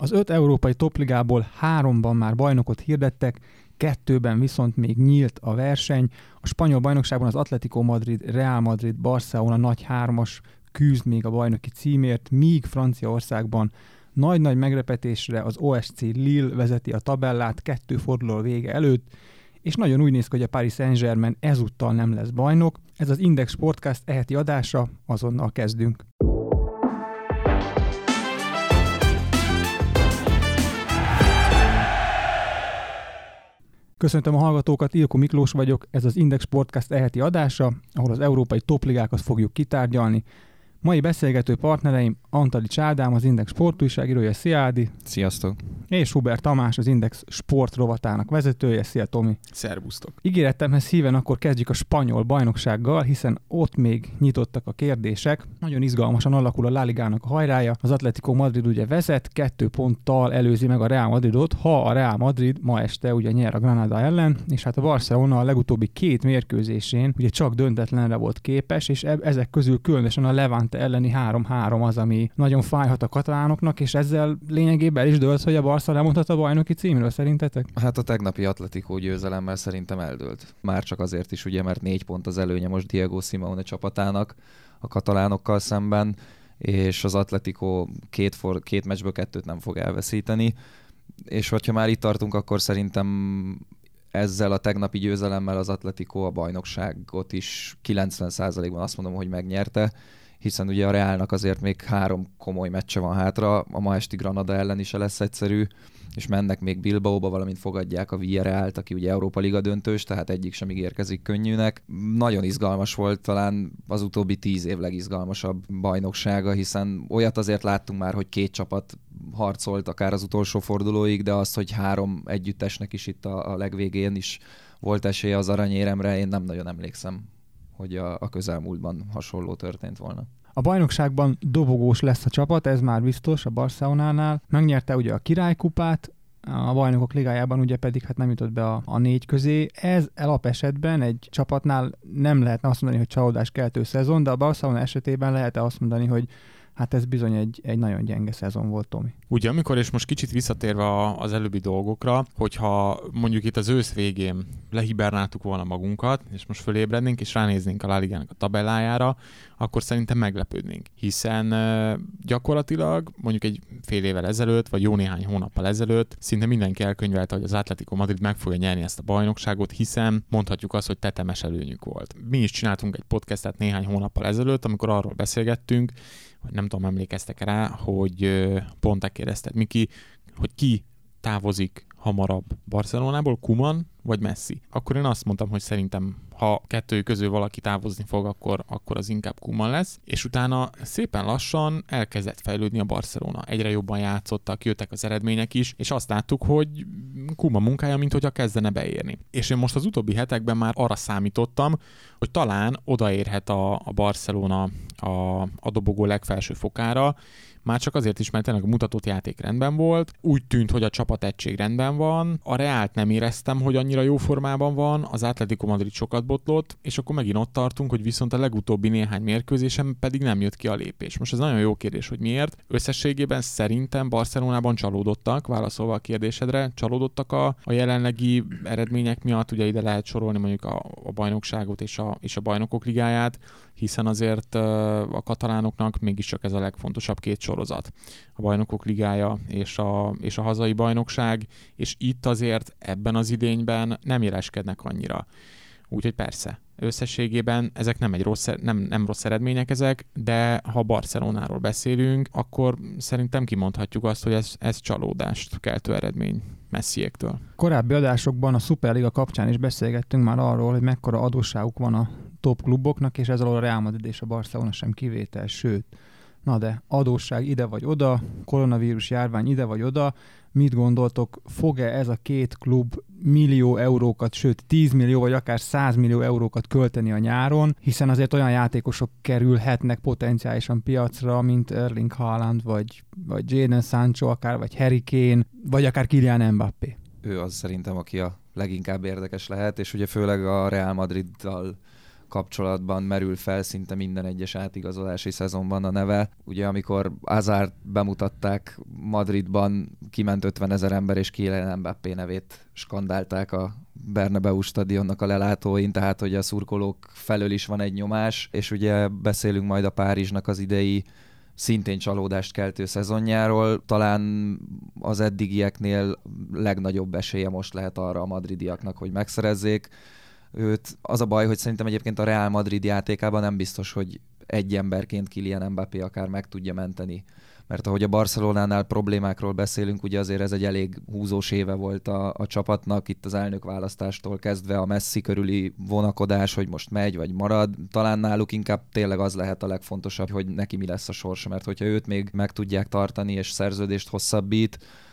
Az 5 európai topligából 3-ban már bajnokot hirdettek, 2-ben viszont még nyílt a verseny. A spanyol bajnokságban az Atlético Madrid, Real Madrid, Barcelona nagy 3-as küzd még a bajnoki címért, míg Franciaországban nagy-nagy meglepetésre az OSC Lille vezeti a tabellát 2 forduló vége előtt, és nagyon úgy néz ki, hogy a Paris Saint-Germain ezúttal nem lesz bajnok. Ez az Index Sportcast eheti adása, azonnal kezdünk. Köszöntöm a hallgatókat, Ilko Miklós vagyok, ez az Index Sportcast eheti adása, ahol az európai topligákat fogjuk kitárgyalni. Mai beszélgető partnereim Antalics Ádám, az Index sportújságírója. Szia Ádi! Sziasztok! És Hubert Tamás, az Index sport rovatának vezetője. Szia Tomi! Szervusztok! Ígéretemhez híven akkor kezdjük a spanyol bajnoksággal, hiszen ott még nyitottak a kérdések. Nagyon izgalmasan alakul a La Ligának a hajrája. Az Atlético Madrid ugye vezet, 2 ponttal előzi meg a Real Madridot, ha a Real Madrid ma este ugye nyer a Granada ellen, és hát a Barcelona a legutóbbi 2 mérkőzésén ugye csak döntetlenre volt képes, és ezek közül különösen a Levante elleni 3-3 az, ami nagyon fájhat a katalánoknak, és ezzel lényegében el is dőlt, hogy a Barca lemondhat a bajnoki címről, szerintetek? Hát a tegnapi Atlético győzelemmel szerintem eldőlt. Már csak azért is, ugye, mert 4 pont az előnye most Diego Simeone csapatának a katalánokkal szemben, és az Atlético 2 meccsből 2 nem fog elveszíteni. És hogyha már itt tartunk, akkor szerintem ezzel a tegnapi győzelemmel az Atlético a bajnokságot is 90%-ban azt mondom, hogy megnyerte, hiszen ugye a Reálnak azért még 3 komoly meccse van hátra, a ma esti Granada ellen is lesz egyszerű, és mennek még Bilbaóba, valamint fogadják a Villarrealt, aki ugye Európa Liga döntős, tehát egyik sem ígérkezik könnyűnek. Nagyon izgalmas volt, talán az utóbbi 10 év legizgalmasabb bajnoksága, hiszen olyat azért láttunk már, hogy 2 csapat harcolt akár az utolsó fordulóig, de az, hogy 3 együttesnek is itt a legvégén is volt esélye az aranyéremre, én nem nagyon emlékszem, hogy a közelmúltban hasonló történt volna. A bajnokságban dobogós lesz a csapat, ez már biztos a Barcelonánál. Megnyerte ugye a királykupát, a bajnokok ligájában ugye pedig hát nem jutott be a 4 közé. Ez alapesetben egy csapatnál nem lehetne azt mondani, hogy csalódáskeltő szezon, de a Barcelona esetében lehet azt mondani, hogy hát ez bizony egy nagyon gyenge szezon volt, Tomi. Ugye amikor, és most kicsit visszatérve az előbbi dolgokra, hogyha mondjuk itt az ősz végén lehibernáltuk volna magunkat, és most fölébrednénk, és ránéznénk a La Ligának a tabellájára, akkor szerintem meglepődnénk. Hiszen gyakorlatilag mondjuk egy fél évvel ezelőtt, vagy jó néhány hónappal ezelőtt szinte mindenki elkönyvelte, hogy az Atlético Madrid meg fogja nyerni ezt a bajnokságot, hiszen mondhatjuk azt, hogy tetemes előnyük volt. Mi is csináltunk egy podcastet néhány hónappal ezelőtt, amikor arról beszélgettünk, hogy nem tudom, emlékeztek rá, hogy pont kérdezted, Miki, hogy ki távozik hamarabb Barcelonából, Koeman vagy Messi. Akkor én azt mondtam, hogy szerintem, ha kettőjük közül valaki távozni fog, akkor az inkább Koeman lesz. És utána szépen lassan elkezdett fejlődni a Barcelona. Egyre jobban játszottak, jöttek az eredmények is, és azt láttuk, hogy Koeman munkája, mint hogyha kezdene beérni. És én most az utóbbi hetekben már arra számítottam, hogy talán odaérhet a Barcelona a dobogó legfelső fokára, már csak azért is, mert tényleg a mutatott játék rendben volt, úgy tűnt, hogy a csapategység rendben van, a Reált nem éreztem, hogy annyira jó formában van, az Atlético Madrid sokat botlott, és akkor megint ott tartunk, hogy viszont a legutóbbi néhány mérkőzésen pedig nem jött ki a lépés. Most ez nagyon jó kérdés, hogy miért. Összességében szerintem Barcelonában csalódottak, válaszolva a kérdésedre, csalódottak a jelenlegi eredmények miatt, ugye ide lehet sorolni mondjuk a bajnokságot és a bajnokok ligáját, hiszen azért a katalánoknak mégiscsak ez a legfontosabb 2 sorozat. A bajnokok ligája és a hazai bajnokság, és itt azért ebben az idényben nem éleskednek annyira. Úgyhogy persze, összességében ezek nem rossz eredmények ezek, de ha Barcelonáról beszélünk, akkor szerintem kimondhatjuk azt, hogy ez csalódást keltő eredmény Messiektől. Korábbi adásokban a Superliga kapcsán is beszélgettünk már arról, hogy mekkora adósságuk van a top kluboknak, és ez alól a Real Madrid és a Barcelona sem kivétel, sőt. Na de adósság ide vagy oda, koronavírus járvány ide vagy oda, mit gondoltok, fog-e ez a 2 klub millió eurókat, sőt 10 millió vagy akár 100 millió eurókat költeni a nyáron, hiszen azért olyan játékosok kerülhetnek potenciálisan piacra, mint Erling Haaland, vagy Jadon Sancho, akár, vagy Harry Kane, vagy akár Kylian Mbappé. Ő az szerintem, aki a leginkább érdekes lehet, és ugye főleg a Real Madriddal kapcsolatban merül fel szinte minden egyes átigazolási szezonban a neve. Ugye amikor Hazard bemutatták Madridban, kiment 50 000 ember, és Kylian Mbappé nevét skandálták a Bernabeu stadionnak a lelátóin, tehát hogy a szurkolók felől is van egy nyomás, és ugye beszélünk majd a Párizsnak az idei szintén csalódást keltő szezonjáról. Talán az eddigieknél legnagyobb esélye most lehet arra a madridiaknak, hogy megszerezzék őt. Az a baj, hogy szerintem egyébként a Real Madrid játékában nem biztos, hogy egy emberként Kylian Mbappé akár meg tudja menteni. Mert ahogy a Barcelonánál problémákról beszélünk, ugye azért ez egy elég húzós éve volt a csapatnak, itt az elnökválasztástól kezdve a Messi körüli vonakodás, hogy most megy vagy marad. Talán náluk inkább tényleg az lehet a legfontosabb, hogy neki mi lesz a sorsa, mert hogyha őt még meg tudják tartani és szerződést hosszabbít,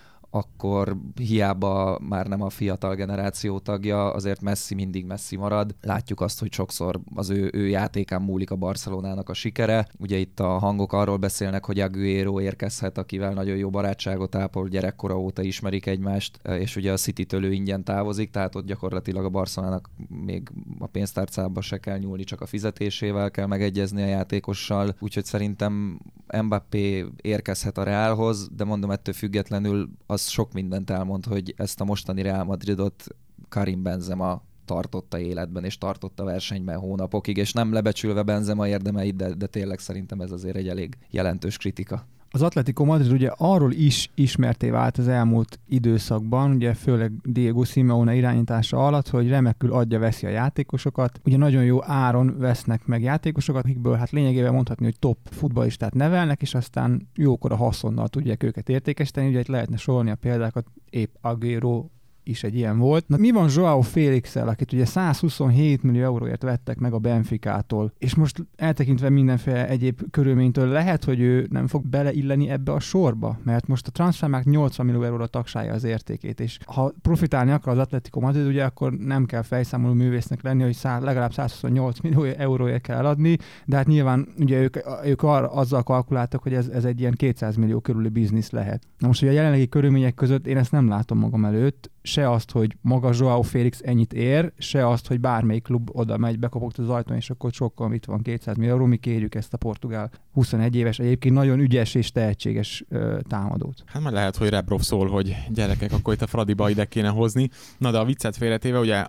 akkor hiába már nem a fiatal generáció tagja, azért Messi mindig Messi marad. Látjuk azt, hogy sokszor az ő játékán múlik a Barcelonának a sikere. Ugye itt a hangok arról beszélnek, hogy Agüero érkezhet, akivel nagyon jó barátságot ápol, gyerekkora óta ismerik egymást, és ugye a City-től ő ingyen távozik, tehát ott gyakorlatilag a Barcelonának még a pénztárcába se kell nyúlni, csak a fizetésével kell megegyezni a játékossal. Úgyhogy szerintem Mbappé érkezhet a Realhoz, de mondom, ettől függetlenül az sok mindent elmond, hogy ezt a mostani Real Madridot Karim Benzema tartotta életben, és tartotta versenyben hónapokig, és nem lebecsülve Benzema érdemeit, de tényleg szerintem ez azért egy elég jelentős kritika. Az Atletico Madrid ugye arról is ismerté vált az elmúlt időszakban, ugye főleg Diego Simeone irányítása alatt, hogy remekül adja-veszi a játékosokat. Ugye nagyon jó áron vesznek meg játékosokat, akikből hát lényegében mondhatni, hogy top futballistát nevelnek, és aztán jókora haszonnal tudják őket értékesíteni. Ugye itt lehetne sorolni a példákat, épp Agüero is egy ilyen volt. Na, mi van Joao Félix-el, akit ugye 127 millió euróért vettek meg a Benficától, és most eltekintve mindenféle egyéb körülménytől lehet, hogy ő nem fog beleilleni ebbe a sorba, mert most a Transfermarkt 80 millió euróra tagsálja az értékét, és ha profitálni akar az Atletico Madrid, ugye akkor nem kell fejszámoló művésznek lenni, hogy legalább 128 millió euróért kell eladni, de hát nyilván ugye ők azzal kalkuláltak, hogy ez egy ilyen 200 millió körüli biznisz lehet. Na most ugye a jelenlegi körülmények között én ezt nem látom magam előtt, se azt, hogy maga Joao Félix ennyit ér, se azt, hogy bármelyik klub oda megy, bekopogta az ajtón, és akkor sokkal itt van 200 millió euró, mi kérjük ezt a portugál 21 éves, egyébként nagyon ügyes és tehetséges támadót. Hát már lehet, hogy Rebrov szól, hogy gyerekek, akkor itt a Fradiba ide kéne hozni. Na de a viccet félretéve, ugye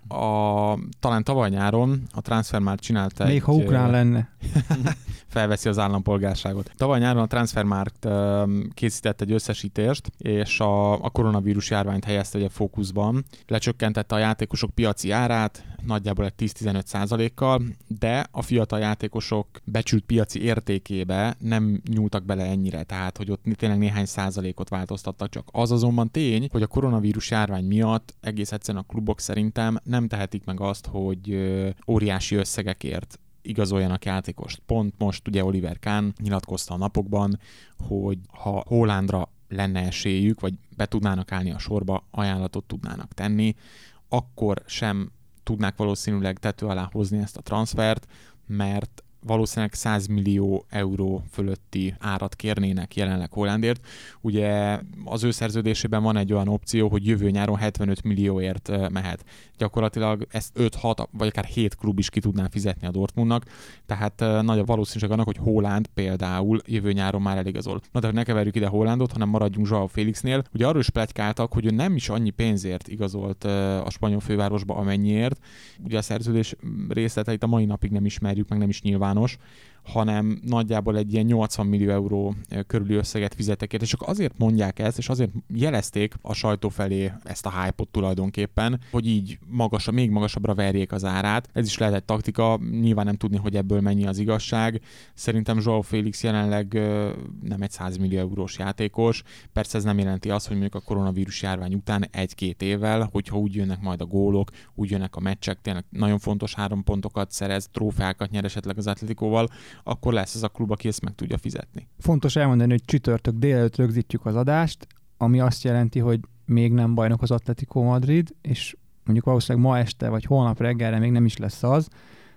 talán tavaly nyáron a Transfermarkt csinált egy... Még ha ukrán lenne. Felveszi az állampolgárságot. Tavaly nyáron a Transfermarkt készített egy összesítést, és a koronavírus járványt helyezte ugye fókuszban. Lecsökkentette a játékosok piaci árát, nagyjából egy 10-15%-kal, de a fiatal játékosok becsült piaci értékébe nem nyúltak bele ennyire, tehát hogy ott tényleg néhány százalékot változtattak csak. Az azonban tény, hogy a koronavírus járvány miatt egész egyszerűen a klubok szerintem nem tehetik meg azt, hogy óriási összegekért igazoljanak játékost. Pont most ugye Oliver Kahn nyilatkozta a napokban, hogy ha Haalandra lenne esélyük, vagy be tudnának állni a sorba, ajánlatot tudnának tenni, akkor sem tudnák valószínűleg tető alá hozni ezt a transfert, mert valószínűleg 100 millió euró fölötti árat kérnének jelenleg Haalandért. Ugye az ő szerződésében van egy olyan opció, hogy jövő nyáron 75 millióért mehet. Gyakorlatilag ezt 5-6 vagy akár 7 klub is ki tudná fizetni a Dortmundnak, tehát nagy a valószínűség annak, hogy Haaland például jövő nyáron már eligazol. Na de ne keverjük ide Haalandot, hanem maradjunk Joao Félixnél. Ugye arról is pletykáltak, hogy ő nem is annyi pénzért igazolt a spanyol fővárosba, amennyiért. Ugye a szerződés részleteit a mai napig nem ismerjük, meg nem is nyilvános, hanem nagyjából egy ilyen 80 millió euró körüli összeget fizettek ért, és csak azért mondják ezt, és azért jelezték a sajtó felé ezt a hype-ot tulajdonképpen, hogy így még magasabbra verjék az árát. Ez is lehet egy taktika, nyilván nem tudni, hogy ebből mennyi az igazság. Szerintem Joao Félix jelenleg nem egy 100 millió eurós játékos. Persze ez nem jelenti azt, hogy mondjuk a koronavírus járvány után 1-2 évvel, hogyha úgy jönnek majd a gólok, úgy jönnek a meccsek, tényleg nagyon fontos 3 pontokat szerez, trófeákat nyer esetleg az Atleticóval, akkor lesz ez a klub, aki ezt meg tudja fizetni. Fontos elmondani, hogy csütörtök délelőtt rögzítjük az adást, ami azt jelenti, hogy még nem bajnok az Atletico Madrid, és mondjuk valószínűleg ma este vagy holnap reggelre még nem is lesz az,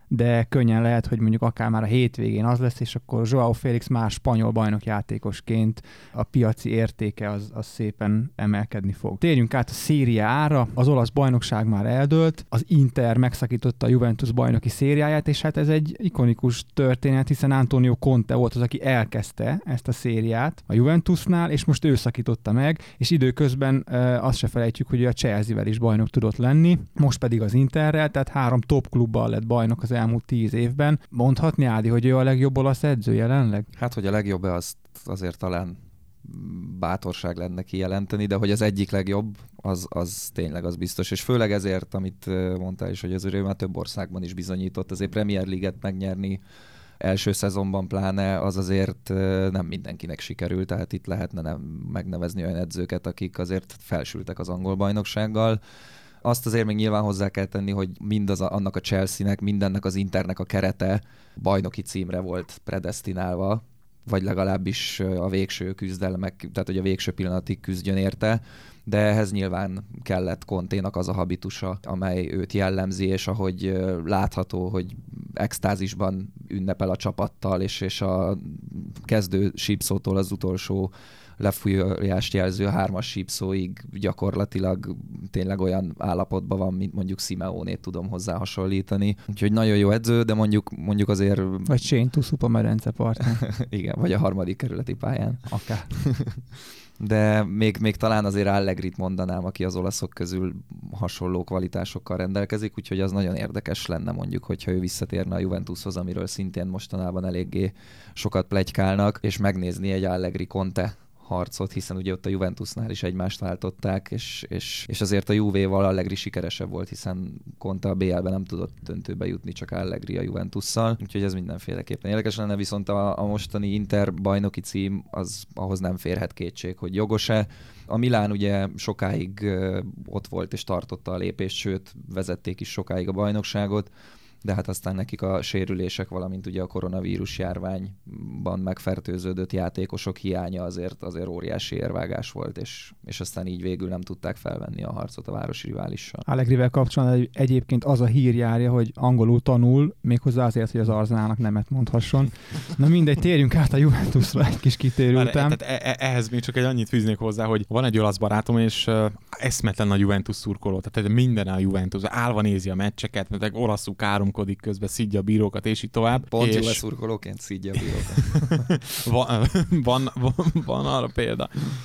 de könnyen lehet, hogy mondjuk akár már a hétvégén az lesz, és akkor Joao Félix már spanyol bajnok játékosként a piaci értéke az szépen emelkedni fog. Térjünk át a Serie A-ra, az olasz bajnokság már eldőlt, az Inter megszakította a Juventus bajnoki szériáját, és hát ez egy ikonikus történet, hiszen Antonio Conte volt az, aki elkezdte ezt a szériát a Juventusnál, és most ő szakította meg, és időközben azt se felejtjük, hogy a Chelsea-vel is bajnok tudott lenni, most pedig az Interrel, tehát 3 top klubbal lett bajnok az elmúlt 10 évben. Mondhatni, Ádi, hogy ő a legjobb olasz edző jelenleg? Hát, hogy a legjobb, azt azért talán bátorság lenne kijelenteni, de hogy az egyik legjobb, az tényleg az biztos, és főleg ezért, amit mondtál is, hogy az ő már több országban is bizonyított, azért Premier League-et megnyerni első szezonban pláne, az azért nem mindenkinek sikerült, tehát itt lehetne megnevezni olyan edzőket, akik azért felsültek az angol bajnoksággal. Azt azért még nyilván hozzá kell tenni, hogy annak a Chelsea-nek, mindennek az Internek a kerete bajnoki címre volt predesztinálva, vagy legalábbis a végső küzdelmek, tehát hogy a végső pillanatig küzdjön érte, de ehhez nyilván kellett Conténak az a habitusa, amely őt jellemzi, és ahogy látható, hogy extázisban ünnepel a csapattal, és a kezdő sípszótól az utolsó lefújást jelző 3-as sípszóig gyakorlatilag tényleg olyan állapotban van, mint mondjuk Simeonét tudom hozzá hasonlítani. Úgyhogy nagyon jó edző, de mondjuk azért... Vagy Shane Tusup a medenceparton. Igen, vagy a 3. kerületi pályán. Akár. De még talán azért Allegrit mondanám, aki az olaszok közül hasonló kvalitásokkal rendelkezik, úgyhogy az nagyon érdekes lenne mondjuk, hogyha ő visszatérne a Juventushoz, amiről szintén mostanában eléggé sokat pletykálnak, és megnézni egy Allegri-Conte harcot, hiszen ugye ott a Juventusnál is egymást váltották, és azért a Juvéval Allegri sikeresebb volt, hiszen Conte a BL-ben nem tudott döntőbe jutni, csak Allegri a Juventusszal, úgyhogy ez mindenféleképpen érdekes lenne, viszont a mostani Inter bajnoki cím, az ahhoz nem férhet kétség, hogy jogos-e. A Milán ugye sokáig ott volt és tartotta a lépést, sőt vezették is sokáig a bajnokságot, de hát aztán nekik a sérülések, valamint ugye a koronavírus járványban megfertőződött játékosok hiánya azért óriási érvágás volt, és aztán így végül nem tudták felvenni a harcot a városi riválissal. Allegrivel kapcsolatban egyébként az a hír járja, hogy angolul tanul, méghozzá azért, hogy az Arsenalnak nemet mondhasson. Na mindegy, térjünk át a Juventusra egy kis kitérő után. Ehhez még csak egy annyit fűznék hozzá, hogy van egy olasz barátom, és eszmetlen a Juventus szurkoló, tehát minden a Juventus, állva nézi a meccseket, meg olaszul káromkodik közben, szidja a bírókat, és így tovább. Pont Juve szurkolóként szidja a bírókat. van arra példa.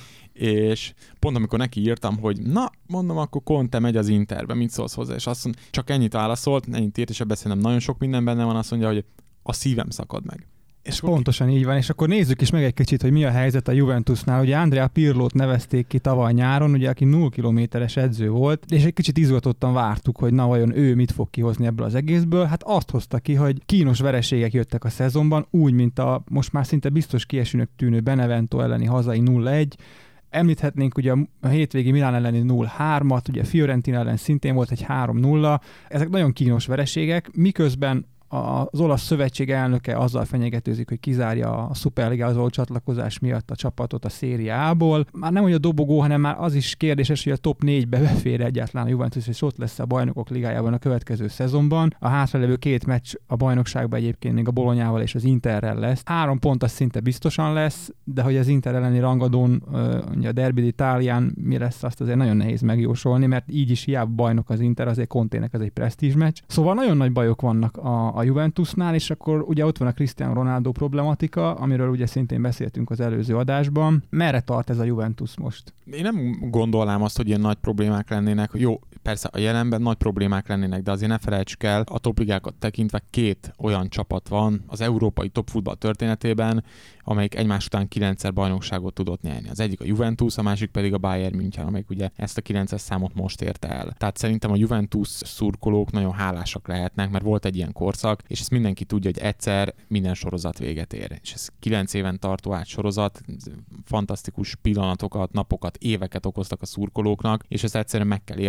És pont amikor neki írtam, hogy na, mondom, akkor Conte megy az Interbe, mit szólsz hozzá, és azt mondja, csak ennyit válaszolt, ennyit írt, és ebben szerintem nagyon sok minden benne van, azt mondja, hogy a szívem szakad meg. És pontosan így van, és akkor nézzük is meg egy kicsit, hogy mi a helyzet a Juventusnál. Ugye Andrea Pirlót nevezték ki tavaly nyáron, ugye, aki 0 kilométeres edző volt, és egy kicsit izgatottan vártuk, hogy na vajon ő mit fog kihozni ebből az egészből. Hát azt hozta ki, hogy kínos vereségek jöttek a szezonban, úgy, mint a most már szinte biztos kiesőnek tűnő Benevento elleni hazai 0-1. Említhetnénk ugye a hétvégi Milán elleni 0-3-at, ugye Fiorentina ellen szintén volt egy 3-0. Ezek nagyon kínos vereségek, miközben az olasz szövetség elnöke azzal fenyegetőzik, hogy kizárja a Szuperligához való csatlakozás miatt a csapatot a Serie A-ból. Már nem, hogy a dobogó, hanem már az is kérdéses, hogy a top 4-be befér egyáltalán a Juventus, és ott lesz a Bajnokok Ligájában a következő szezonban. A hátralevő 2 meccs a bajnokságban egyébként még a Bolonyával és az Interrel lesz. 3 pont az szinte biztosan lesz, de hogy az Inter elleni rangadón, a Derby d'Italián mi lesz, azt azért nagyon nehéz megjósolni, mert így is hiába bajnok az Inter, azért Contének ez egy presztízs meccs. Szóval nagyon nagy bajok vannak a Juventusnál, és akkor ugye ott van a Cristiano Ronaldo problematika, amiről ugye szintén beszéltünk az előző adásban. Merre tart ez a Juventus most? Én nem gondolnám azt, hogy ilyen nagy problémák lennének. Jó, persze a jelenben nagy problémák lennének, de azért ne felejtsük el, a topligákat tekintve 2 olyan csapat van az európai topfutball történetében, amelyik egymás után 9-szer bajnokságot tudott nyerni. Az egyik a Juventus, a másik pedig a Bayern München, amelyik ugye ezt a 9-es számot most érte el. Tehát szerintem a Juventus szurkolók nagyon hálásak lehetnek, mert volt egy ilyen korszak, és ezt mindenki tudja, hogy egyszer minden sorozat véget ér. És ez 9 éven tartó sorozat, fantasztikus pillanatokat, napokat, éveket okoztak a szurkolóknak, és ezt egyszerűen meg kell érteni, fel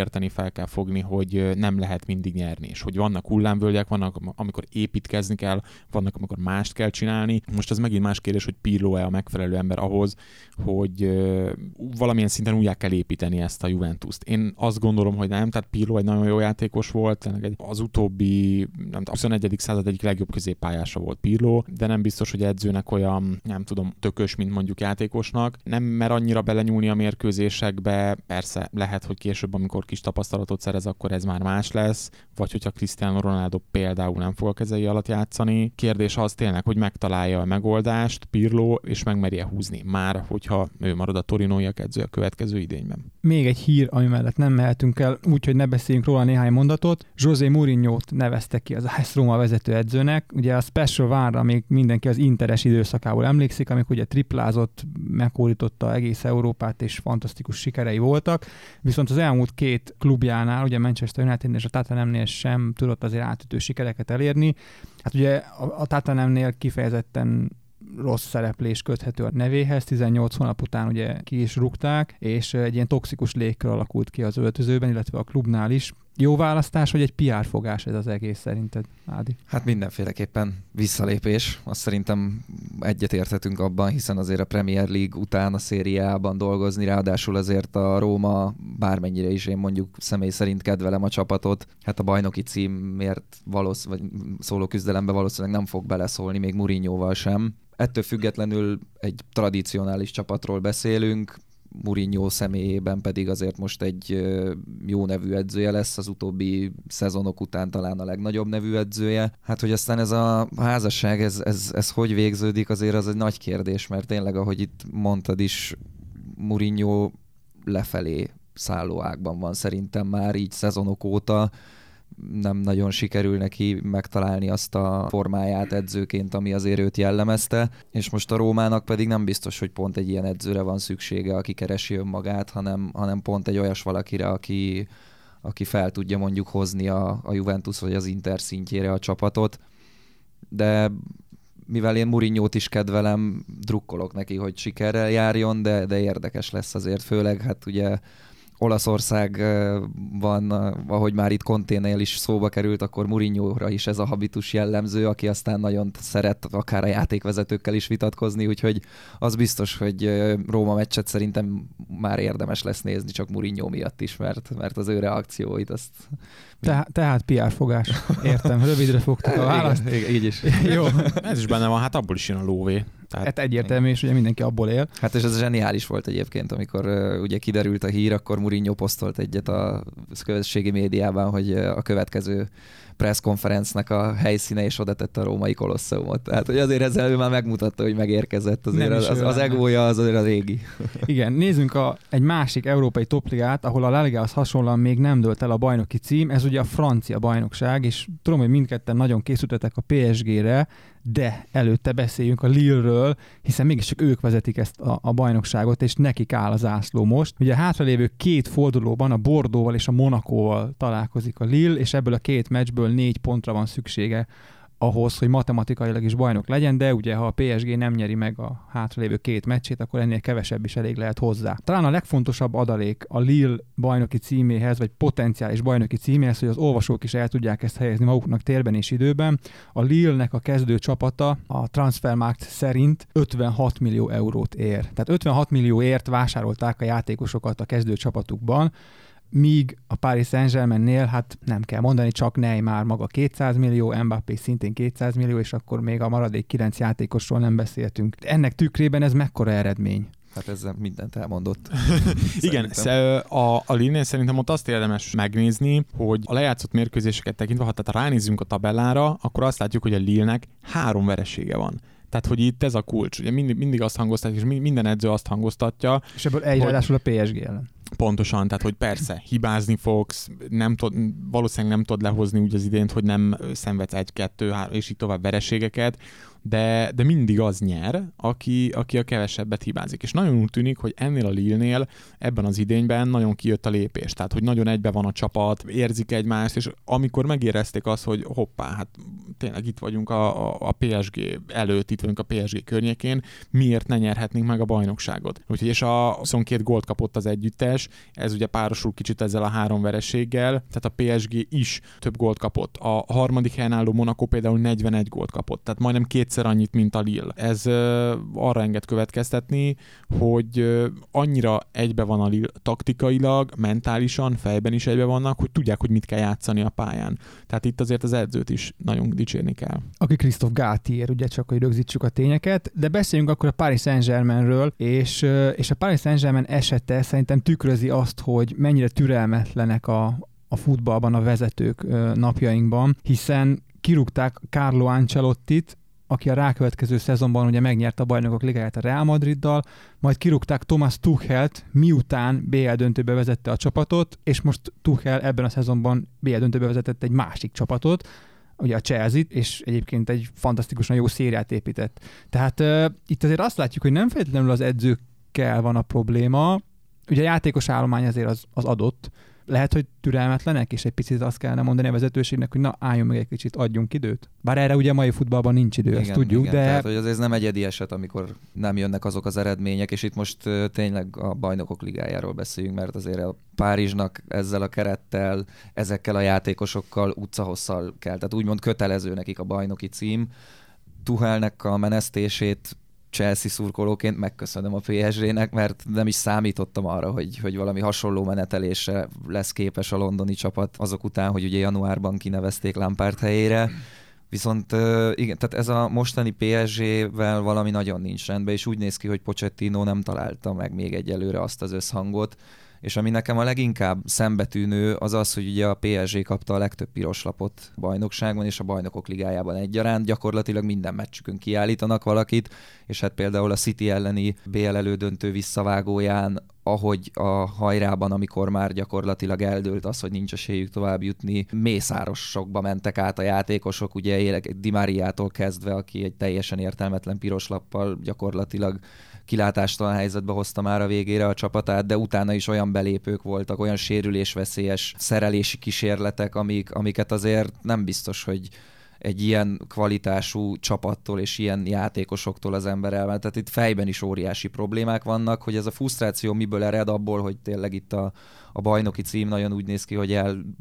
fel kell fogni, hogy nem lehet mindig nyerni, és hogy vannak hullámvölgyek, vannak, amikor építkezni kell, vannak, amikor mást kell csinálni. Most ez megint más kérdés, hogy Pirlo-e a megfelelő ember ahhoz, hogy valamilyen szinten újjá kell építeni ezt a Juventust. Én azt gondolom, hogy nem, tehát Pirlo egy nagyon jó játékos volt, az utóbbi, nem tudom, 21. század egyik legjobb középpályása volt Pirlo, de nem biztos, hogy edzőnek olyan, nem tudom, tökös, mint mondjuk játékosnak. Nem mer annyira belenyúlni a mérkőzésekbe, persze lehet, hogy később, amikor kis tapasztalatot szerez, akkor ez már más lesz, vagy hogyha Cristiano Ronaldo például nem fog a kezei alatt játszani. Kérdés az tényleg, hogy megtalálja a megoldást Pirlo, és megmerje húzni már, hogyha ő marad a torinóiak edző a következő idényben. Még egy hír, ami mellett nem mehetünk el, úgyhogy ne beszéljünk róla néhány mondatot. José Mourinho-t nevezte ki az AS Roma vezetőedzőnek. Ugye a Special One-ra még mindenki az Interes időszakából emlékszik, amikor ugye triplázott, meghódította egész Európát, és fantasztikus sikerei voltak. Viszont az elmúlt két klubjánál, ugye Manchester United és a Tottenhamnél sem tudott azért átütő sikereket elérni. Hát ugye a Tottenhamnél kifejezetten rossz szereplés köthető a nevéhez, 18 hónap után ugye ki is rúgták, és egy ilyen toxikus légkör alakult ki az öltözőben, illetve a klubnál is. Jó választás, vagy egy PR fogás ez az egész szerinted, Ádi? Hát mindenféleképpen visszalépés. Azt szerintem egyetérthetünk abban, hiszen azért a Premier League után a szériában dolgozni, ráadásul azért a Róma, bármennyire is én mondjuk személy szerint kedvelem a csapatot, hát a bajnoki címért vagy szóló küzdelembe valószínűleg nem fog beleszólni, még Mourinhoval sem. Ettől függetlenül egy tradicionális csapatról beszélünk, Mourinho személyében pedig azért most egy jó nevű edzője lesz, az utóbbi szezonok után talán a legnagyobb nevű edzője. Hát, hogy aztán ez a házasság, ez hogy végződik, azért az egy nagy kérdés, mert tényleg, ahogy itt mondtad is, Mourinho lefelé szálló ágban van szerintem már így szezonok óta. Nem nagyon sikerül neki megtalálni azt a formáját edzőként, ami azért őt jellemezte, és most a Rómának pedig nem biztos, hogy pont egy ilyen edzőre van szüksége, aki keresi önmagát, hanem pont egy olyas valakire, aki fel tudja mondjuk hozni a Juventus vagy az Inter szintjére a csapatot. De mivel én Mourinhót is kedvelem, drukkolok neki, hogy sikerrel járjon, de érdekes lesz azért, főleg hát ugye Olaszországban, ahogy már itt Conténél is szóba került, akkor Mourinhóra is ez a habitus jellemző, aki aztán nagyon szeret akár a játékvezetőkkel is vitatkozni, úgyhogy az biztos, hogy Róma meccset szerintem már érdemes lesz nézni, csak Mourinho miatt is, mert az ő reakcióit azt... Tehát PR fogás. Értem, rövidre fogtuk a választ. Igen, így is. Jó. Ez is benne van, hát abból is jön a lóvé. Hát egyértelmű, és ugye mindenki abból él. Hát és ez zseniális volt egyébként, amikor ugye kiderült a hír, akkor Mourinho posztolt egyet a közösségi médiában, hogy a következő presszkonferencnek a helyszíne, és oda tette a római Kolosseumot. Tehát, hogy azért ezzel ő már megmutatta, hogy megérkezett. Azért az egója az azért a régi. Igen, nézzünk egy másik európai topligát, ahol a La Ligához hasonlóan még nem dőlt el a bajnoki cím. Ez ugye a francia bajnokság, és tudom, hogy mindketten nagyon készültetek a PSG-re, de előtte beszéljünk a Lille-ről, hiszen mégiscsak ők vezetik ezt a bajnokságot, és nekik áll a zászló most. Ugye a hátralévő két fordulóban a Bordeauxval és a Monacóval találkozik a Lille, és ebből a két meccsből 4 pontra van szüksége ahhoz, hogy matematikailag is bajnok legyen, de ugye ha a PSG nem nyeri meg a hátralévő két meccsét, akkor ennél kevesebb is elég lehet hozzá. Talán a legfontosabb adalék a Lille bajnoki címéhez, vagy potenciális bajnoki címéhez, hogy az olvasók is el tudják ezt helyezni maguknak térben és időben. A Lille-nek a kezdő csapata a Transfermarkt szerint 56 millió eurót ér. Tehát 56 millióért vásárolták a játékosokat a kezdő csapatukban, míg a Paris Saint-Germainnél, hát nem kell mondani, csak Neymar maga 200 millió, Mbappé szintén 200 millió, és akkor még a maradék 9 játékosról nem beszéltünk. Ennek tükrében ez mekkora eredmény? Hát ezzel mindent elmondott. Igen, a Lille-nél szerintem ott azt érdemes megnézni, hogy a lejátszott mérkőzéseket tekintve, ha tehát ránézzünk a tabellára, akkor azt látjuk, hogy a Lille-nek 3 veresége van. Tehát, hogy itt ez a kulcs. Ugye mindig azt hangoztatja, és minden edző azt hangoztatja. És ebből egy ráadásul a PSG ellen. Pontosan, tehát hogy persze, hibázni fogsz, valószínűleg nem tudod lehozni úgy az idént, hogy nem szenvedsz 1-2-3 és így tovább vereségeket, de mindig az nyer, aki a kevesebbet hibázik. És nagyon úgy tűnik, hogy ennél a Lille-nél ebben az idényben nagyon kijött a lépés. Tehát, hogy nagyon egybe van a csapat, érzik egymást, és amikor megérezték azt, hogy hoppá, hát tényleg itt vagyunk a PSG előtt, itt vagyunk a PSG környékén, miért ne nyerhetnénk meg a bajnokságot? Úgyhogy és a 22 gólt kapott az együttes, ez ugye párosul kicsit ezzel a 3 vereséggel, tehát a PSG is több gólt kapott. A harmadik helyen álló Monaco például 41 gólt kapott, tehát majdnem 2-szer annyit, mint a Lille. Ez arra enged következtetni, hogy annyira egybe van a Lille taktikailag, mentálisan, fejben is egybe vannak, hogy tudják, hogy mit kell játszani a pályán. Tehát itt azért az edzőt is nagyon dicsérni kell. Aki Christophe Galtier, ugye csak, hogy rögzítsük a tényeket, de beszéljünk akkor a Paris Saint-Germainről, és a Paris Saint-Germain esete szerintem tükrözi azt, hogy mennyire türelmetlenek a futballban a vezetők napjainkban, hiszen kirúgták Carlo Ancelottit, aki a rákövetkező szezonban ugye megnyerte a Bajnokok Ligáját a Real Madriddal, majd kirúgták Thomas Tuchelt, miután BL döntőbe vezette a csapatot, és most Tuchel ebben a szezonban BL döntőbe vezetett egy másik csapatot, ugye a Chelsea-t, és egyébként egy fantasztikusan jó szériát épített. Tehát itt azért azt látjuk, hogy nem feltétlenül az edzőkkel van a probléma, ugye a játékos állomány azért az adott, lehet, hogy türelmetlenek, és egy picit azt kellene mondani a vezetőségnek, hogy na, álljon meg egy kicsit, adjunk időt. Bár erre ugye a mai futballban nincs idő, igen, ezt tudjuk, igen, de... Tehát, hogy azért ez nem egyedi eset, amikor nem jönnek azok az eredmények, és itt most tényleg a Bajnokok Ligájáról beszéljünk, mert azért a Párizsnak ezzel a kerettel, ezekkel a játékosokkal utcahosszal kell, tehát úgymond kötelező nekik a bajnoki cím. Tuchelnek a menesztését Chelsea szurkolóként megköszönöm a PSG-nek, mert nem is számítottam arra, hogy valami hasonló menetelésre lesz képes a londoni csapat azok után, hogy ugye januárban kinevezték Lampard helyére. Viszont igen, tehát ez a mostani PSG-vel valami nagyon nincs rendben, és úgy néz ki, hogy Pochettino nem találta meg még egyelőre azt az összhangot, és ami nekem a leginkább szembetűnő az az, hogy ugye a PSG kapta a legtöbb piros lapot a bajnokságban és a Bajnokok Ligájában egyaránt, gyakorlatilag minden meccsükön kiállítanak valakit, és hát például a City elleni BL elődöntő visszavágóján, ahogy a hajrában, amikor már gyakorlatilag eldőlt az, hogy nincs esélyük tovább jutni, mészárosokba mentek át a játékosok, ugye Di Mariától kezdve, aki egy teljesen értelmetlen piros lappal gyakorlatilag kilátástalan helyzetbe hozta már a végére a csapatát, de utána is olyan belépők voltak, olyan sérülésveszélyes szerelési kísérletek, amiket azért nem biztos, hogy egy ilyen kvalitású csapattól és ilyen játékosoktól az ember elvált. Tehát itt fejben is óriási problémák vannak, hogy ez a frusztráció miből ered abból, hogy tényleg itt a bajnoki cím nagyon úgy néz ki, hogy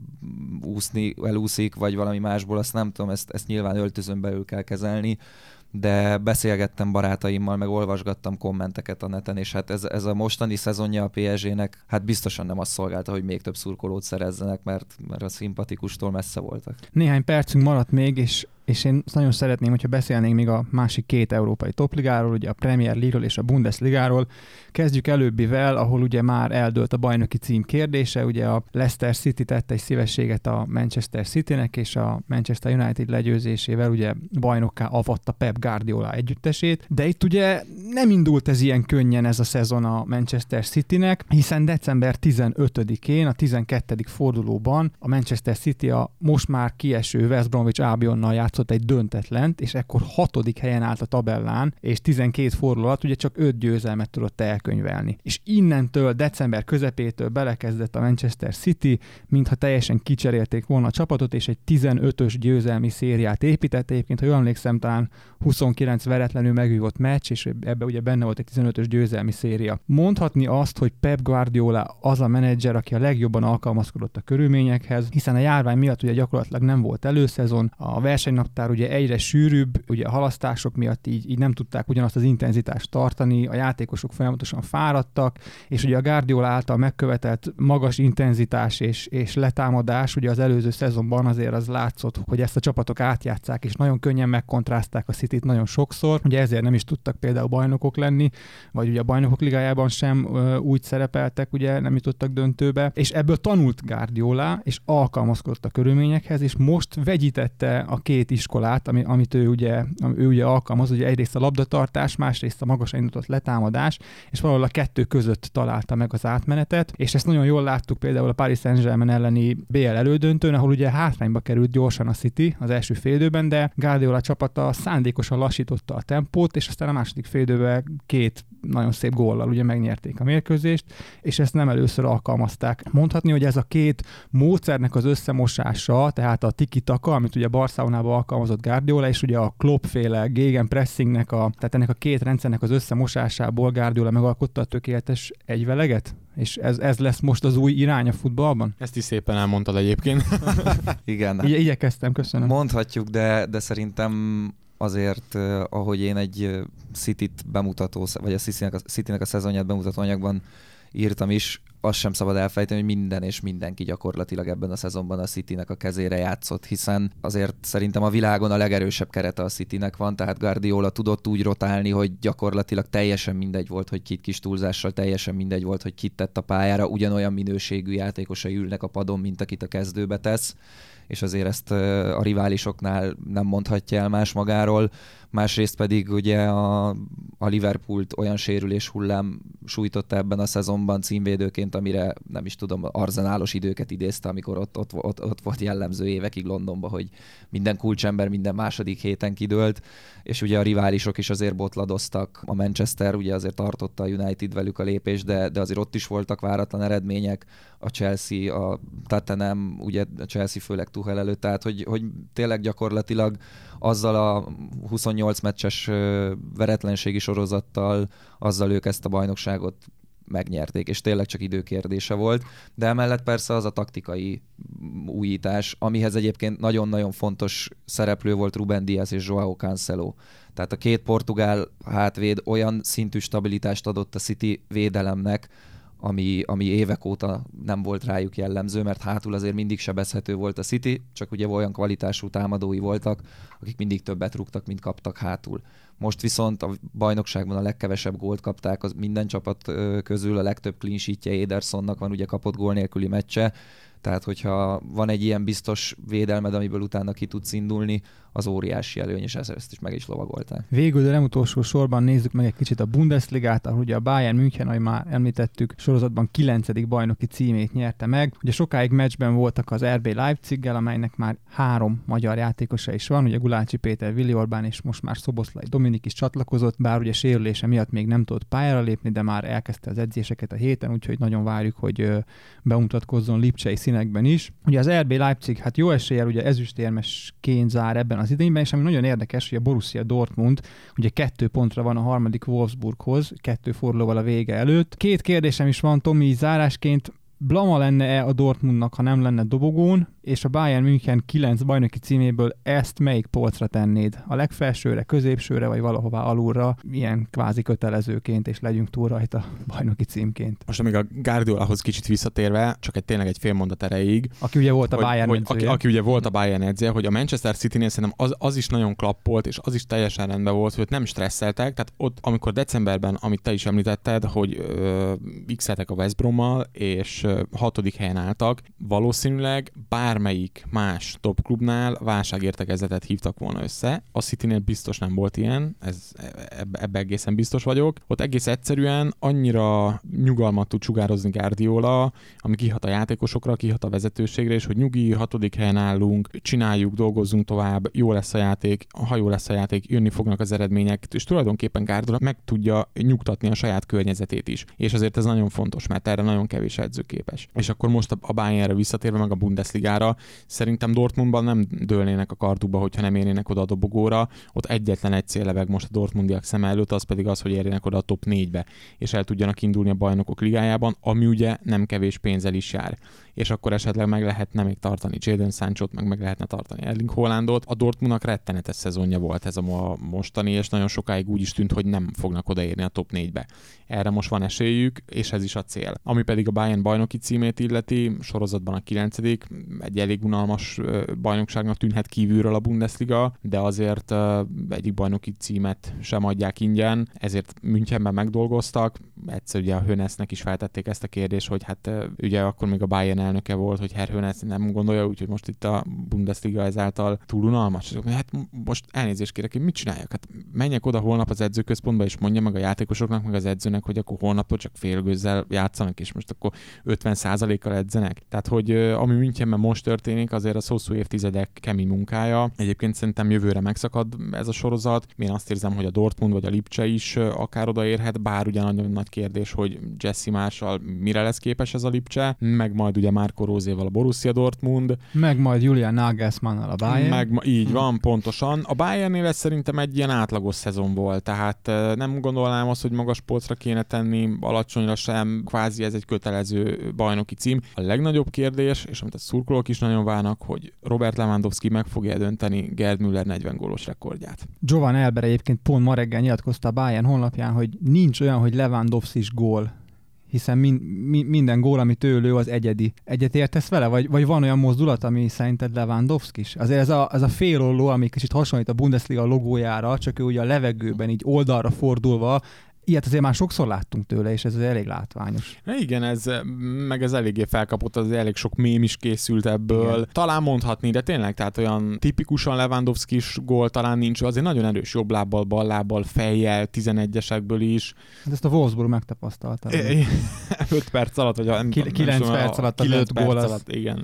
elúszik, vagy valami másból, azt nem tudom, ezt nyilván öltözön belül kell kezelni, de beszélgettem barátaimmal, meg olvasgattam kommenteket a neten, és hát ez a mostani szezonja a PSG-nek hát biztosan nem azt szolgálta, hogy még több szurkolót szerezzenek, mert a szimpatikustól messze voltak. Néhány percünk maradt még, és én nagyon szeretném, hogyha beszélnénk még a másik 2 európai topligáról, ugye a Premier League-ről és a Bundesligáról. Kezdjük előbbivel, ahol ugye már eldőlt a bajnoki cím kérdése, ugye a Leicester City tette egy szívességet a Manchester Citynek, és a Manchester United legyőzésével ugye bajnokká avatta Pep Guardiola együttesét, de itt ugye nem indult ez ilyen könnyen ez a szezon a Manchester Citynek, hiszen december 15-én a 12. fordulóban a Manchester City a most már kieső West Bromwich Albionnal játszott egy döntetlent, és ekkor 6. helyen állt a tabellán, és 12 forduló alatt ugye csak 5 győzelmet tudott elkönyvelni. És innentől, december közepétől belekezdett a Manchester City, mintha teljesen kicserélték volna a csapatot, és egy 15-ös győzelmi szériát épített. Egyébként, ha jól emlékszem, talán 29 veretlenül megvívott meccs, és ebben ugye benne volt egy 15-ös győzelmi széria. Mondhatni azt, hogy Pep Guardiola az a menedzser, aki a legjobban alkalmazkodott a körülményekhez, hiszen a járvány miatt ugye gyakorlatilag nem volt előszezon, a versenynaptár ugye egyre sűrűbb, ugye a halasztások miatt így nem tudták ugyanazt az intenzitást tartani, a játékosok folyamatosan fáradtak, és ugye a Guardiola által megkövetelt magas intenzitás és letámadás, ugye az előző szezonban azért az látszott, hogy ezt a csapatok átjátszák, és nagyon könnyen megkontrázták a Cityt nagyon sokszor, ugye ezért nem is tudtak például bajnokok lenni, vagy ugye a Bajnokok Ligájában sem úgy szerepeltek, ugye nem jutottak döntőbe, és ebből tanult Guardiola, és alkalmazkodott a körülményekhez, és most vegyítette a két iskolát, amit ő ugye alkalmaz, ugye egyrészt a labdatartás, másrészt a magasan indított letámadás, és valahol a kettő között találta meg az átmenetet, és ezt nagyon jól láttuk például a Paris Saint-Germain elleni BL elődöntőn, ahol ugye hátrányba került gyorsan a City az első félidőben, de Guardiola csapata szándékosan lassította a tempót, és aztán a második félidőben 2 nagyon szép góllal ugye megnyerték a mérkőzést, és ezt nem először alkalmazták. Mondhatni, hogy ez a 2 módszernek az összemosása, tehát a tiki-taka, amit ugye Barcelonában alkalmazott Guardiola, és ugye a Klopp-féle gegenpressingnek, tehát ennek a 2 rendszernek az összemosásából Guardiola megalkotta a tökéletes egyveleget? És ez lesz most az új irány a futballban? Ezt is szépen elmondtad egyébként. Igen. Igyekeztem, köszönöm. Mondhatjuk, de szerintem azért, ahogy én egy City-t bemutató, vagy a Citynek a szezonját bemutató anyagban írtam is, azt sem szabad elfelejteni, hogy minden és mindenki gyakorlatilag ebben a szezonban a Citynek a kezére játszott, hiszen azért szerintem a világon a legerősebb kerete a Citynek van, tehát Guardiola tudott úgy rotálni, hogy gyakorlatilag teljesen mindegy volt, hogy kit kis túlzással, teljesen mindegy volt, hogy kit tett a pályára, ugyanolyan minőségű játékosai ülnek a padon, mint akit a kezdőbe tesz, és azért ezt a riválisoknál nem mondhatja el más magáról. Másrészt pedig ugye a Liverpoolt olyan sérülés hullám sújtotta ebben a szezonban címvédőként, amire nem is tudom, arzenálos időket idézte, amikor ott volt jellemző évekig Londonban, hogy minden kulcsember minden második héten kidőlt, és ugye a riválisok is azért botladoztak. A Manchester ugye azért tartotta a United velük a lépést, de azért ott is voltak váratlan eredmények. A Chelsea, a Tottenham, ugye a Chelsea főleg Tuchel előtt, tehát hogy tényleg gyakorlatilag azzal a 28 meccses veretlenségi sorozattal, azzal ők ezt a bajnokságot megnyerték, és tényleg csak időkérdése volt, de emellett persze az a taktikai újítás, amihez egyébként nagyon-nagyon fontos szereplő volt Ruben Dias és Joao Cancelo. Tehát a 2 portugál hátvéd olyan szintű stabilitást adott a City védelemnek, ami évek óta nem volt rájuk jellemző, mert hátul azért mindig sebezhető volt a City, csak ugye olyan kvalitású támadói voltak, akik mindig többet rúgtak, mint kaptak hátul. Most viszont a bajnokságban a legkevesebb gólt kapták, az minden csapat közül a legtöbb clean sheetje Edersonnak van, ugye kapott gól nélküli meccse, tehát hogyha van egy ilyen biztos védelmed, amiből utána ki tudsz indulni, az óriási előny, és ezt is meg is lovagolták. Végül, de nem utolsó sorban nézzük meg egy kicsit a Bundesligát, ahol ugye a Bayern München, ahogy már említettük, sorozatban 9. bajnoki címét nyerte meg. Ugye sokáig meccsben voltak az RB Leipziggel, amelynek már 3 magyar játékosa is van, ugye Gulácsi Péter, Willi Orbán és most már Szoboszlai Dominik is csatlakozott, bár ugye sérülése miatt még nem tudott pályára lépni, de már elkezdte az edzéseket a héten, úgyhogy nagyon várjuk, hogy bemutatkozzon lipcsei színekben is. Ugye az RB Leipzig hát jó eséllyel ugye ezüstérmesként zár ebben az idényben, és ami nagyon érdekes, hogy a Borussia Dortmund ugye 2 pontra van a harmadik Wolfsburghoz, 2 fordulóval a vége előtt. 2 kérdésem is van, Tomi, zárásként. Blama lenne-e a Dortmundnak, ha nem lenne dobogón, és a Bayern München 9 bajnoki címéből ezt melyik polcra tennéd? A legfelsőre, középsőre, vagy valahová alulra, ilyen kvázi kötelezőként, és legyünk túl rajta bajnoki címként. Most amíg a Guardiolahoz kicsit visszatérve, csak tényleg egy fél mondat erejéig. Aki ugye volt a Bayern edzője. Aki ugye volt a Bayern edzője, hogy a Manchester Citynél szerintem az is nagyon klappolt, és az is teljesen rendben volt, hogy nem stresszeltek, tehát ott, amikor decemberben, amit te is említetted, hogy x-eltek a West Brommal, és 6. helyen álltak, valószínűleg bármelyik más top klubnál válságértekezletet hívtak volna össze. A Citynél biztos nem volt ilyen, ebbe egészen biztos vagyok. Ott egész egyszerűen annyira nyugalmat tud sugározni Guardiola, ami kihat a játékosokra, kihat a vezetőségre, és hogy nyugi, 6. helyen állunk, csináljuk, dolgozzunk tovább, jó lesz a játék, ha jó lesz a játék, jönni fognak az eredmények, és tulajdonképpen Guardiola meg tudja nyugtatni a saját környezetét is. És azért ez nagyon fontos, mert erre nagyon kevés edző képes. És akkor most a Bayernre visszatérve, meg a Bundesligára, szerintem Dortmundban nem dőlnének a kardukba, hogyha nem érnének oda a dobogóra. Ott egyetlen egy cél lebeg most a dortmundiak szem előtt, az pedig az, hogy érjenek oda a top 4-be, és el tudjanak indulni a bajnokok ligájában, ami ugye nem kevés pénzzel is jár. És akkor esetleg meg lehetne még tartani Jadon Sanchót, meg lehetne tartani Erling Haalandot. A Dortmundnak rettenetes szezonja volt ez a mostani, és nagyon sokáig úgy is tűnt, hogy nem fognak odaérni a top 4-be. Erre most van esélyük, és ez is a cél. Ami pedig a Bayern bajnoki címét illeti, sorozatban a 9. egy elég unalmas bajnokságnak tűnhet kívülről a Bundesliga, de azért egyik bajnoki címet sem adják ingyen, ezért Münchenben megdolgoztak. Egyszer ugye a Hönesnek is feltették ezt a kérdést, hogy hát ugye akkor még a Bayern elnöke volt, hogy Herr Hönes nem gondolja, úgyhogy most itt a Bundesliga ezáltal túl unalmas. Hát most elnézést kérek, hogy mit csináljak? Hát menjek oda holnap az edzőközpontba, és mondja meg a játékosoknak, meg az edzőnek, hogy akkor holnaptól csak félgőzzel játszanak, és most akkor 50%-kal edzenek. Tehát, hogy ami Münchenben most történik, azért az hosszú évtizedek kemény munkája. Egyébként szerintem jövőre megszakad ez a sorozat. Én azt érzem, hogy a Dortmund vagy a Lipcse is akár odaérhet, bár ugye nagyon nagy kérdés, hogy Jesse Marshall mire lesz képes ez a Lipcse, meg majd ugye Marco Roséval a Borussia Dortmund. Meg majd Julian Nagelsmannnal a Bayern. Így van, pontosan. A Bayernnél ez szerintem egy ilyen átlagos szezon volt, tehát nem gondolnám azt, hogy magas polcra kéne tenni, alacsonyra sem, kvázi ez egy kötelező bajnoki cím. A legnagyobb kérdés, és amit a szurkolók is nagyon várnak, hogy Robert Lewandowski meg fogja dönteni Gerd Müller 40 gólos rekordját. Jovan Elber egyébként pont ma reggel nyilatkozta a Bayern honlapján, hogy nincs olyan, hogy Lewandowski-s gól, hiszen minden gól, amit ő lő, az egyedi. Egyet értesz vele? Vagy van olyan mozdulat, ami szerinted Lewandowski-s? Azért ez a félolló, ami kicsit hasonlít a Bundesliga logójára, csak ő ugye a levegőben így oldalra fordulva, ilyet azért már sokszor láttunk tőle, és ez elég látványos. Igen, ez eléggé felkapott, az elég sok mém is készült ebből. Igen. Talán mondhatni, de tényleg, tehát olyan tipikusan Lewandowski-s gól talán nincs, azért nagyon erős jobb lábbal, bal lábbal, fejjel, 11-esekből is. De ezt a Wolfsburg megtapasztalta. 5 perc alatt, vagy 9 perc alatt az 5 gól az. Igen.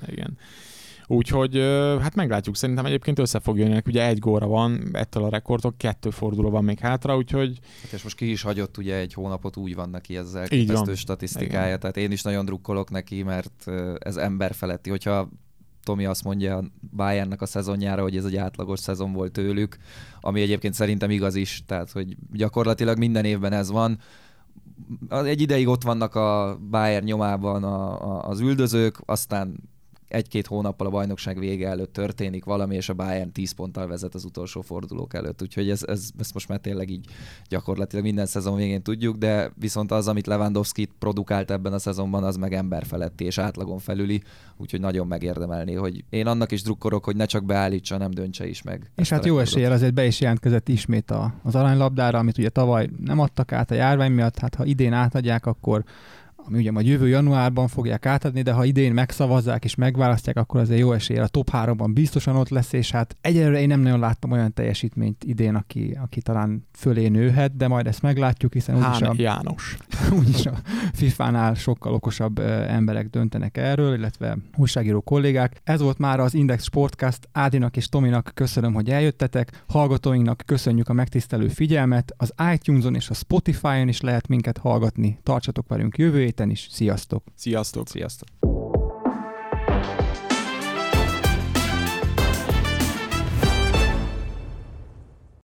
Úgyhogy hát meglátjuk, szerintem egyébként össze fog jönni, ugye 1 gólra van ettől a rekordok, 2 forduló van még hátra, úgyhogy... Hát és most ki is hagyott ugye egy hónapot, úgy van neki ez elképesztő statisztikája, igen. Tehát én is nagyon drukkolok neki, mert ez ember feletti, hogyha Tomi azt mondja a Bayernnek a szezonjára, hogy ez egy átlagos szezon volt tőlük, ami egyébként szerintem igaz is, tehát hogy gyakorlatilag minden évben ez van. Egy ideig ott vannak a Bayern nyomában az üldözők, aztán 1-2 hónappal a bajnokság vége előtt történik valami, és a Bayern 10 ponttal vezet az utolsó fordulók előtt. Úgyhogy ezt most már tényleg így gyakorlatilag minden szezon végén tudjuk, de viszont az, amit Lewandowski produkált ebben a szezonban, az meg emberfeletti és átlagon felüli, úgyhogy nagyon megérdemelné, hogy én annak is drukkolok, hogy ne csak beállítsa, nem döntse is meg. És hát jó eséllyel azért be is jelentkezett ismét az aranylabdára, amit ugye tavaly nem adtak át a járvány miatt, hát ha idén átadják, akkor ami ugye majd jövő januárban fogják átadni, de ha idén megszavazzák és megválasztják, akkor azért jó eséllyel a top 3-ban biztosan ott lesz, és hát egyelőre én nem nagyon láttam olyan teljesítményt idén, aki talán fölé nőhet, de majd ezt meglátjuk, hiszen úgyis a FIFA-nál sokkal okosabb emberek döntenek erről, illetve újságíró kollégák. Ez volt már az Index Sportcast. Ádinak és Tominak köszönöm, hogy eljöttetek. Hallgatóinknak köszönjük a megtisztelő figyelmet. Az iTunes-on és a Spotify-on is lehet minket hallgatni. Tartsatok velünk jövő héten is. Sziasztok! Sziasztok! Sziasztok!